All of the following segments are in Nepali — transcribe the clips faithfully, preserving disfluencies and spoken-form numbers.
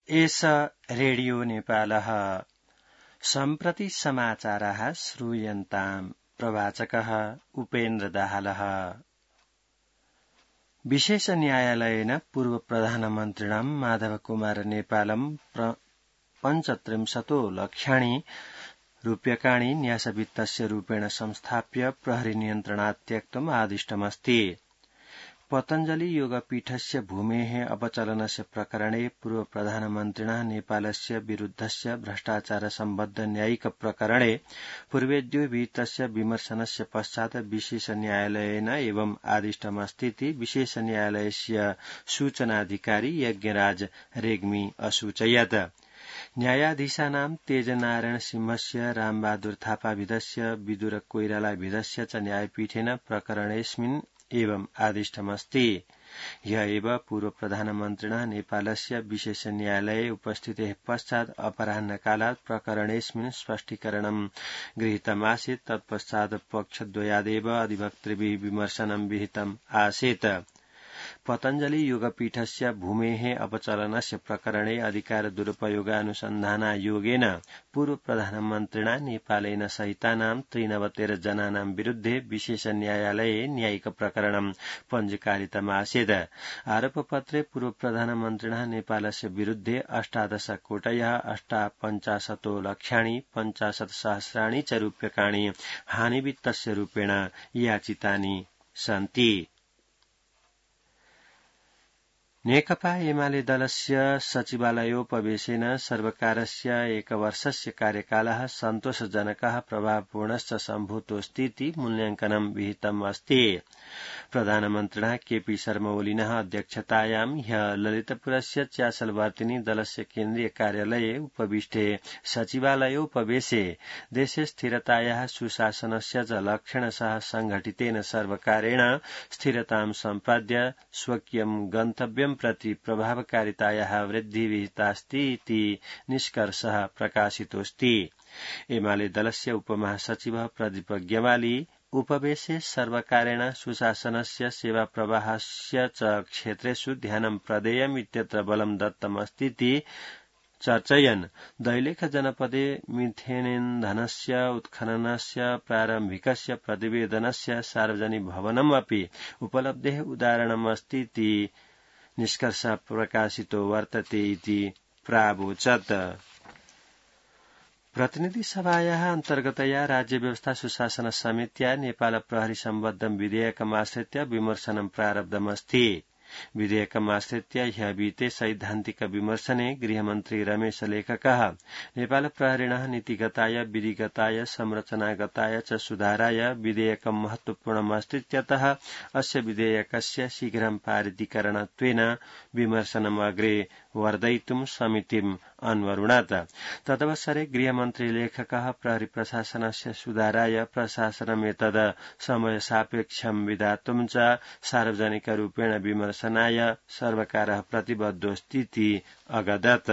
एष रेडियो नेपालः सम्प्रति समाचाराः श्रूयन्ताम् प्रवाचकः उपेन्द्र दाहालः। विशेष न्यायालयेन पूर्व प्रधानमन्त्रिणां माधव कुमार नेपालं पञ्चत्रिंशतो लक्षाणि रूप्यकाणि न्यासवित्तस्य रूपेण संस्थाप्य प्रहरी नियन्त्रणात् त्यक्तुम् आदिष्टमस्ति। पतञ्जलि योगपीठस्य भूमेः अपचलनस्य प्रकरणे पूर्व प्रधानमन्त्रिणा नेपालस्य विरुद्धस्य भ्रष्टाचार सम्बद्ध न्यायिक प्रकरणे पूर्वेद्यो विहितस्य विमर्शनस्य पश्चात् विशेष न्यायालयेन एवं आदिष्टमस्तीति विशेष न्यायालयस्य सूचनाधिकारी यज्ञराज रेग्मी असूचयत्। न्यायाधीशानां तेजनारायण सिंहस्य रामबहादुर थापाभिधस्य विदुर कोइरालाभिधस्य च न्यायपीठेन प्रकरणेऽस्मिन् एवं आदिष्टमस्ति। ह्य एव पूर्व प्रधानमन्त्रिणा नेपालस्य विशेष न्यायालये उपस्थितेः पश्चात् अपराह्नकालात् प्रकरणेऽस्मिन् स्पष्टीकरणं गृहीतमासीत्। तत्पश्चात् पक्षद्वयादेव अधिवक्तृभिः विमर्शनं विहितम् आसीत्। पतञ्जलि योगपीठस्य भूमेः अपचलनस्य प्रकरणे अधिकार दुरुपयोगानुसन्धानायोगेन पूर्व प्रधानमन्त्रिणा नेपालेन सहितानां त्रिनवतिः जनानां विरुद्धे विशेष न्यायालये न्यायिक प्रकरणं पञ्जीकारितमासीत्। आरोपपत्रे पूर्व प्रधानमन्त्रिणा नेपालस्य विरुद्धे अष्टादश कोटयः अष्टापञ्चाशतो लक्षाणि पञ्चाशत् सहस्राणि च रूप्यकाणि हानिवित्तस्य रूपेण याचितानि सन्ति। नेकपा एमाले दलस्य सचिवालयोपवेशेन सर्वकारस्य एकवर्षस्य कार्यकालः सन्तोषजनकः प्रभावपूर्णश्च सम्भूतोऽस्तीति मूल्याङ्कनं विहितम् अस्ति। प्रधानमन्त्रिणा केपी शर्मा ओलिनः अध्यक्षतायां ह्यः ललितपुरस्य च्यासलवर्तिनी दलस्य केन्द्रीय कार्यालये उपविष्टे सचिवालयोपवेशे देशे स्थिरतायाः सुशासनस्य च लक्षणशः संघटितेन सर्वकारेण स्थिरतां सम्पाद्य स्वकीयं गन्तव्यं प्रति प्रभावकारितायाः वृद्धि विहितास्ति इति निष्कर्षः प्रकाशितोऽस्ति। एमाले दलस्य उपमहासचिवः प्रदीप ग्यवाली उपवेशे सर्वकारेण सुशासनस्य सेवाप्रवाहस्य च क्षेत्रेषु ध्यानं प्रदेयम् इत्यत्र बलं दत्तमस्तीति चर्चयन् दैलेख जनपदे मिथेनेन्धनस्य उत्खननस्य प्रारम्भिकस्य प्रतिवेदनस्य सार्वजनिक भवनम् अपि उपलब्धेः उदाहरणमस्तीति निष्कर्षः प्रकाशितो वर्तते इति प्रावोचत्। प्रतिनिधि सभायाः अन्तर्गतया राज्य व्यवस्था सुशासन समित्या नेपाल प्रहरी सम्बद्धं विधेयकमाश्रित्य विमर्शनं प्रारब्धमस्ति। विधेयकमाश्रित्य ह्यः विहिते सैद्धान्तिक विमर्शने गृहमन्त्री रमेश लेखकः नेपाल प्रहरिणः नीतिगताय विधिगताय संरचनागताय च सुधाराय विधेयकं महत्वपूर्णमस्तीत्यतः अस्य विधेयकस्य शीघ्रं पारितीकरणत्वेन विमर्शनम् अग्रे वर्धयितुं समितिम् अन्वरुणत। तदवसरे गृहमन्त्री लेखकः प्रहरी प्रशासनस्य सुधाराय प्रशासनमेतद् समयसापेक्षं विधातुं च सार्वजनिकरूपेण विमर्शनाय सर्वकारः प्रतिबद्धोऽस्तीति अगदत्।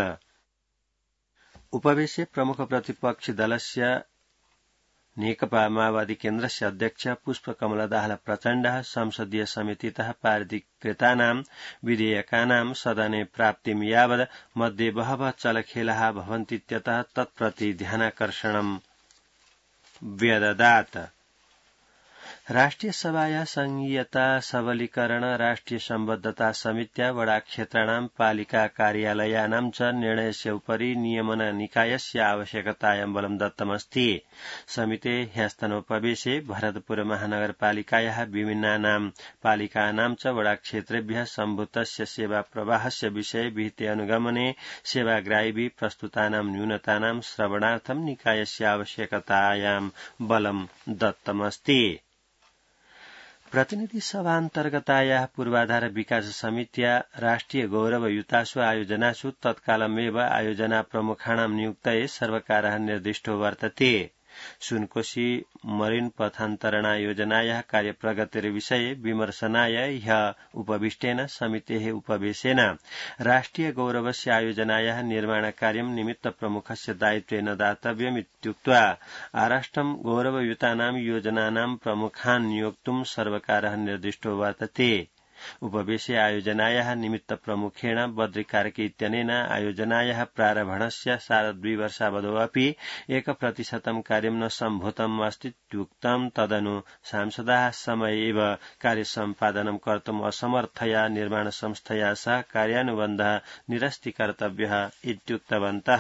उपवेशे प्रमुख प्रतिपक्षि दलस्य नेकपा माओवादी केन्द्रस्य अध्यक्ष पुष्पकमल दाहाल प्रचण्डः संसदीय समितितः पारितीकृतानां विधेयकानां सदने प्राप्तिं यावद् मध्ये बहवः चलखेलाः भवन्तीत्यतः तत्प्रति ध्यानाकर्षणं व्यददात्। राष्ट्रिय सभाया संघीयता सबलीकरण राष्ट्रिय सम्बद्धता समित्या वडाक्षेत्राणां पालिका कार्यालयानां च निर्णयस्य उपरि नियमन निकायस्य आवश्यकतायां बलं दत्तमस्ति। समिते ह्यस्तनोपवेशे भरतपुर महानगरपालिकायाः विभिन्नानां पालिकानां च वडाक्षेत्रेभ्यः सम्भूतस्य सेवा प्रवाहस्य विषये विहिते अनुगमने सेवाग्राहिभिः प्रस्तुतानां न्यूनतानां श्रवणार्थं निकायस्य आवश्यकतायां बलं दत्तमस्ति। प्रतिनिधि सभान्तर्गतायाः पूर्वाधार विकास समित्या राष्ट्रिय गौरवयुतासु आयोजनासु तत्कालमेव आयोजना प्रमुखाणां नियुक्तये सर्वकारः निर्दिष्टो वर्तते। सुनकोशी मरीन पथान्तरणा योजनायाः कार्यप्रगतिर्विषये विमर्शनाय ह्यः उपविष्टेन समितेः उपवेशेन राष्ट्रिय गौरवस्य आयोजनायाः निर्माणकार्यं निमित्त प्रमुखस्य दायित्वेन दातव्यमित्युक्त्वा आराष्ट्रं गौरवयुतानां योजनानां प्रमुखान् नियोक्तुं सर्वकारः निर्दिष्टो वर्तते। उपवेशे आयोजनायाः निमित्त प्रमुखेण बद्रिकार्की इत्यनेन आयोजनायाः प्रारम्भणस्य सार्धद्विवर्षावधौ अपि एकप्रतिशतं कार्यं न सम्भूतम् अस्तीत्युक्तम्। तदनु सांसदाः समये एव कार्यसम्पादनं कर्तुम् असमर्थया निर्माणसंस्थया सह कार्यानुबन्धः निरस्तीकर्तव्यः इत्युक्तवन्तः।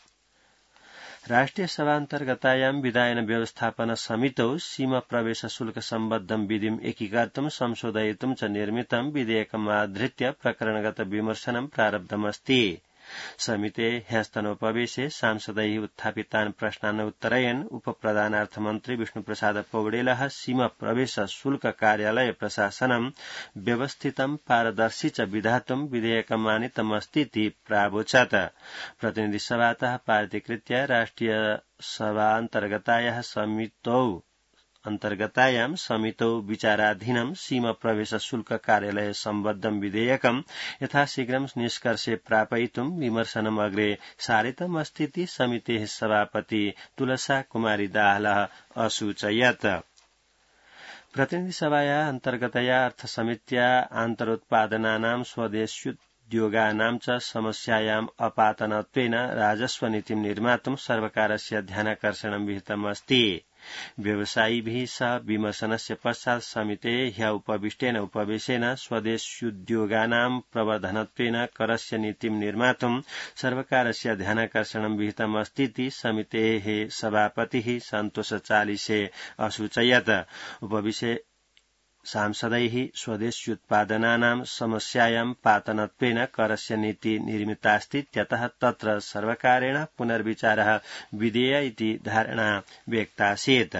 राष्ट्रिय सभान्तर्गतायां विधायन व्यवस्थापन समितौ सीमा प्रवेश शुल्क सम्बद्धं विधिम् एकीकर्तुं संशोधयितुं च निर्मितं विधेयकमाधृत्य प्रकरणगत विमर्शनं प्रारब्धमस्ति। समिते ह्यस्तनोपवेशे सांसदैः उत्थापितान् प्रश्नान् उत्तरयन् उपप्रधानार्थमन्त्री विष्णुप्रसाद पौडेलः सीमा प्रवेश शुल्क कार्यालय प्रशासनं व्यवस्थितं पारदर्शी च विधातुं विधेयकमानीतमस्तीति प्रावोचत्। प्रतिनिधिसभातः पारितीकृत्य राष्ट्रिय सभान्तर्गतायाः समितौ अन्तर्गतायां समितौ विचाराधीनं सीमा प्रवेश शुल्क कार्यालय सम्बद्धं विधेयकं यथाशीघ्रं निष्कर्षे प्रापयितुं विमर्शनम् अग्रे सारितमस्तीति समितेः सभापति तुलसा कुमारी दाहालः असूचयत्। प्रतिनिधिसभाया अन्तर्गतया अर्थसमित्या आन्तरोत्पादनानां स्वदेश्योद्योगानां च समस्यायाम् अपातनत्वेन राजस्वनीतिं निर्मातुं सर्वकारस्य ध्यानाकर्षणं विहितमस्ति। व्यवसायिभिः सह विमर्शनस्य पश्चात् समितेः ह्य उपविष्टेन उपवेशेन स्वदेश्योद्योगानां प्रवर्धनत्वेन करस्य नीतिं निर्मातुं सर्वकारस्य ध्यानाकर्षणं विहितमस्तीति समितेः सभापतिः सन्तोष चालिसे असूचयत्। उपविशे सांसदैः स्वदेश्योत्पादनानां समस्यायां पातनत्वेन करस्य नीति निर्मितास्तीत्यतः तत्र सर्वकारेण पुनर्विचारः विधेय इति धारणा व्यक्तासीत्।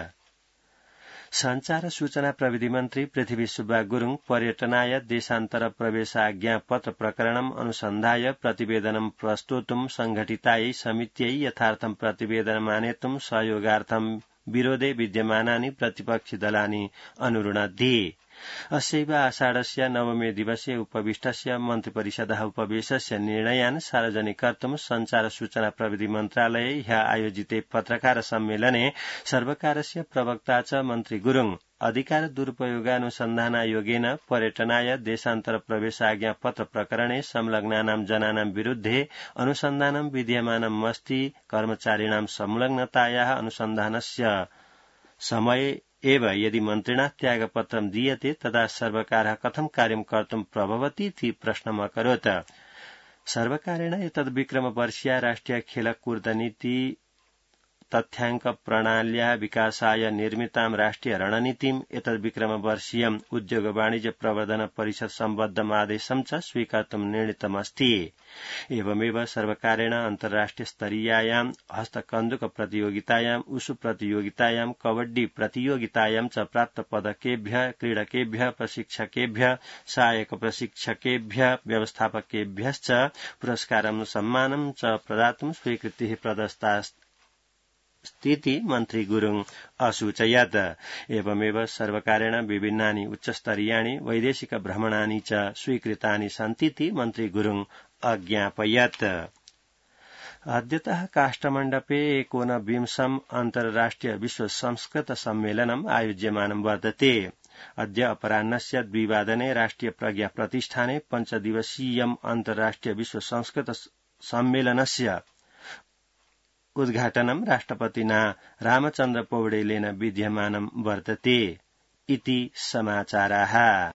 संचार सूचना प्रविधि मन्त्री पृथ्वी सुब्बा गुरुङ पर्यटनाय देशान्तर प्रवेशाज्ञा पत्र प्रकरणम् अनुसन्धाय प्रतिवेदनं प्रस्तोतुं संघटितायै समित्यै यथार्थं प्रतिवेदनमानेतुं सहयोगार्थं विरोधे विद्यमानानि प्रतिपक्षि दलानि अनुरुणद्धि। अस्यैव आषाढस्य नवमे दिवसे उपविष्टस्य मन्त्रिपरिषदः उपवेशस्य निर्णयान् सार्वजनिकर्तुं संचार सूचना प्रविधि मन्त्रालये ह्य आयोजिते पत्रकार सम्मेलने सर्वकारस्य प्रवक्ता च मन्त्री गुरुङ अधिकार दुरुपयोगानुसन्धानायोगेन पर्यटनाय देशान्तर प्रवेशाज्ञा पत्र प्रकरणे संलग्नानां जनानां विरुद्धे अनुसन्धानं विधीयमानमस्ति। कर्मचारिणां संलग्नतायाः अनुसन्धानस्य समये एव यदि मन्त्रिणा त्यागपत्रं दीयते तदा सर्वकारः कथं कार्यं कर्तुं प्रभवति इति प्रश्नम् अकरोत्। सर्वकारेण एतद्विक्रमवर्षीया राष्ट्रिय खेलकूदनीति तथ्याङ्क प्रणाल्या विकासाय निर्मितां राष्ट्रिय रणनीतिम् एतद्विक्रमवर्षीयम् उद्योग वाणिज्य प्रवर्धन परिषद सम्बद्धम् आदेशं च स्वीकर्तुं निर्णीतमस्ति। एवमेव सर्वकारेण अन्तर्राष्ट्रिय स्तरीयायां हस्तकन्दुक प्रतियोगितायां उसु प्रतियोगितायां कबड्डी प्रतियोगितायां च प्राप्त पदकेभ्यः क्रीडकेभ्यः प्रशिक्षकेभ्यः सहायक प्रशिक्षकेभ्यः व्यवस्थापकेभ्यश्च पुरस्कारं सम्मानं च प्रदातुं स्वीकृतिः प्रदत्ता स्थिति मन्त्री गुरुङ असूचयत्। एवमेव सर्वकारेण विभिन्नानि उच्चस्तरीयाणि वैदेशिक भ्रमणानि च स्वीकृतानि सन्तीति मन्त्री गुरुङ अज्ञापयत्। अद्यतः काष्ठमण्डपे एकोनविंशम् अन्तर्राष्ट्रिय विश्व संस्कृत सम्मेलनम् आयोज्यमानं वर्तते। अद्य अपराह्नस्य द्विवादने राष्ट्रिय प्रज्ञा प्रतिष्ठाने पञ्चदिवसीयम् अन्तर्राष्ट्रिय विश्व संस्कृत सम्मेलनस्य उद्घाटनं राष्ट्रपतिना रामचन्द्र पौडेलेन विद्यमानं वर्तते इति समाचाराः।